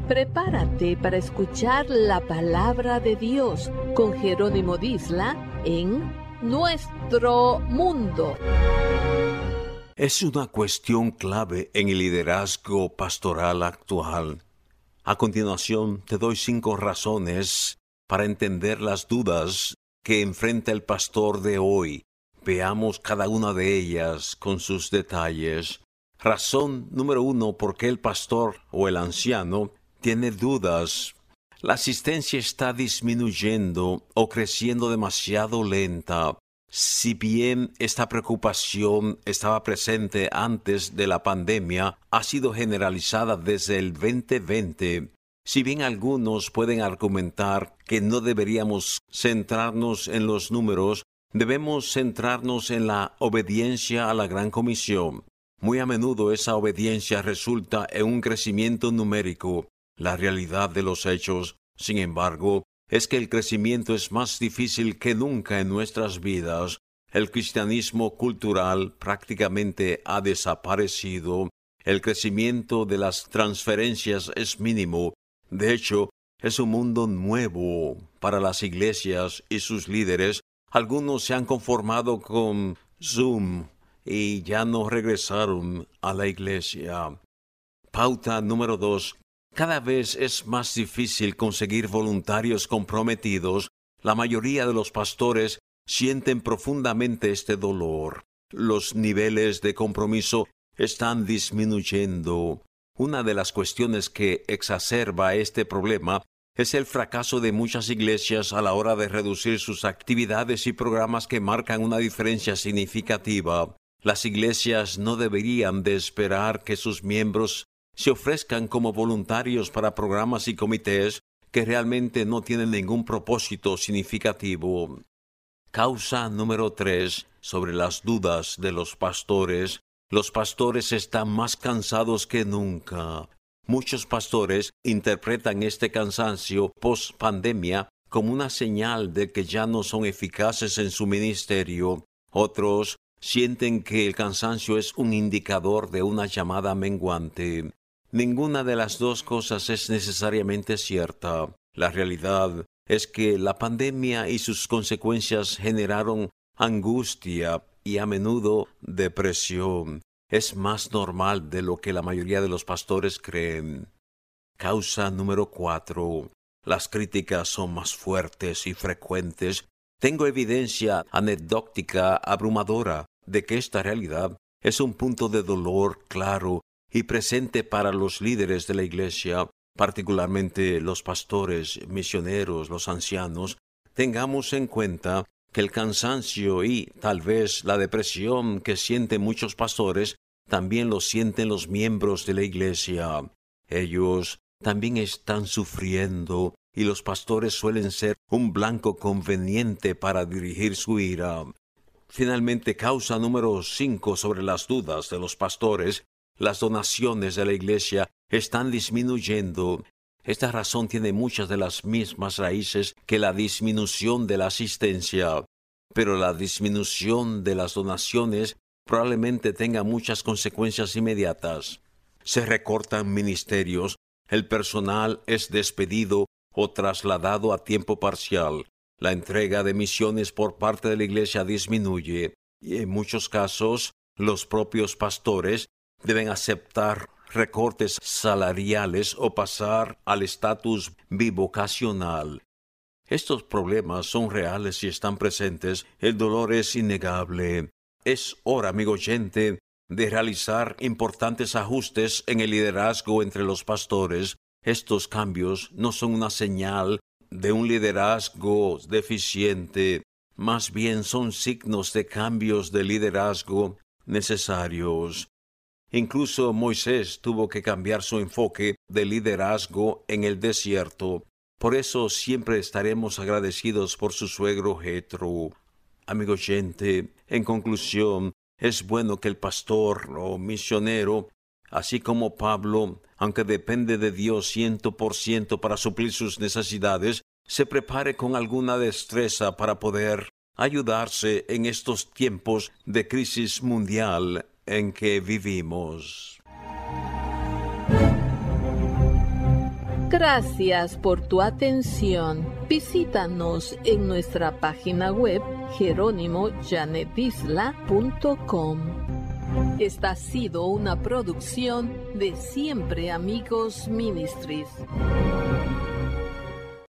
Prepárate para escuchar la palabra de Dios con Jerónimo Disla en Nuestro Mundo. Es una cuestión clave en el liderazgo pastoral actual. A continuación, te doy 5 razones para entender las dudas que enfrenta el pastor de hoy. Veamos cada una de ellas con sus detalles. Razón número 1, por qué el pastor o el anciano tiene dudas. La asistencia está disminuyendo o creciendo demasiado lenta. Si bien esta preocupación estaba presente antes de la pandemia, ha sido generalizada desde el 2020. Si bien algunos pueden argumentar que no deberíamos centrarnos en los números, debemos centrarnos en la obediencia a la Gran Comisión. Muy a menudo esa obediencia resulta en un crecimiento numérico. La realidad de los hechos, sin embargo, es que el crecimiento es más difícil que nunca en nuestras vidas. El cristianismo cultural prácticamente ha desaparecido. El crecimiento de las transferencias es mínimo. De hecho, es un mundo nuevo para las iglesias y sus líderes. Algunos se han conformado con Zoom y ya no regresaron a la iglesia. Pauta número 2. Cada vez es más difícil conseguir voluntarios comprometidos. La mayoría de los pastores sienten profundamente este dolor. Los niveles de compromiso están disminuyendo. Una de las cuestiones que exacerba este problema es el fracaso de muchas iglesias a la hora de reducir sus actividades y programas que marcan una diferencia significativa. Las iglesias no deberían de esperar que sus miembros se ofrezcan como voluntarios para programas y comités que realmente no tienen ningún propósito significativo. Causa número 3, sobre las dudas de los pastores. Los pastores están más cansados que nunca. Muchos pastores interpretan este cansancio post-pandemia como una señal de que ya no son eficaces en su ministerio. Otros sienten que el cansancio es un indicador de una llamada menguante. Ninguna de las dos cosas es necesariamente cierta. La realidad es que la pandemia y sus consecuencias generaron angustia y a menudo depresión. Es más normal de lo que la mayoría de los pastores creen. Causa número 4. Las críticas son más fuertes y frecuentes. Tengo evidencia anecdótica abrumadora de que esta realidad es un punto de dolor claro y presente para los líderes de la iglesia, particularmente los pastores, misioneros, los ancianos. Tengamos en cuenta que el cansancio y tal vez la depresión que sienten muchos pastores también lo sienten los miembros de la iglesia. Ellos también están sufriendo y los pastores suelen ser un blanco conveniente para dirigir su ira. Finalmente, causa número 5 sobre las dudas de los pastores. Las donaciones de la iglesia están disminuyendo. Esta razón tiene muchas de las mismas raíces que la disminución de la asistencia, pero la disminución de las donaciones probablemente tenga muchas consecuencias inmediatas. Se recortan ministerios, el personal es despedido o trasladado a tiempo parcial. La entrega de misiones por parte de la iglesia disminuye y en muchos casos los propios pastores deben aceptar recortes salariales o pasar al estatus bivocacional. Estos problemas son reales y están presentes. El dolor es innegable. Es hora, amigo oyente, de realizar importantes ajustes en el liderazgo entre los pastores. Estos cambios no son una señal de un liderazgo deficiente, más bien son signos de cambios de liderazgo necesarios. Incluso Moisés tuvo que cambiar su enfoque de liderazgo en el desierto. Por eso siempre estaremos agradecidos por su suegro Jetro. Amigo oyente, en conclusión, es bueno que el pastor o misionero, así como Pablo, aunque depende de Dios 100% para suplir sus necesidades, se prepare con alguna destreza para poder ayudarse en estos tiempos de crisis mundial en que vivimos. Gracias por tu atención. Visítanos en nuestra página web jeronimoyanedisla.com. Esta ha sido una producción de Siempre Amigos Ministries.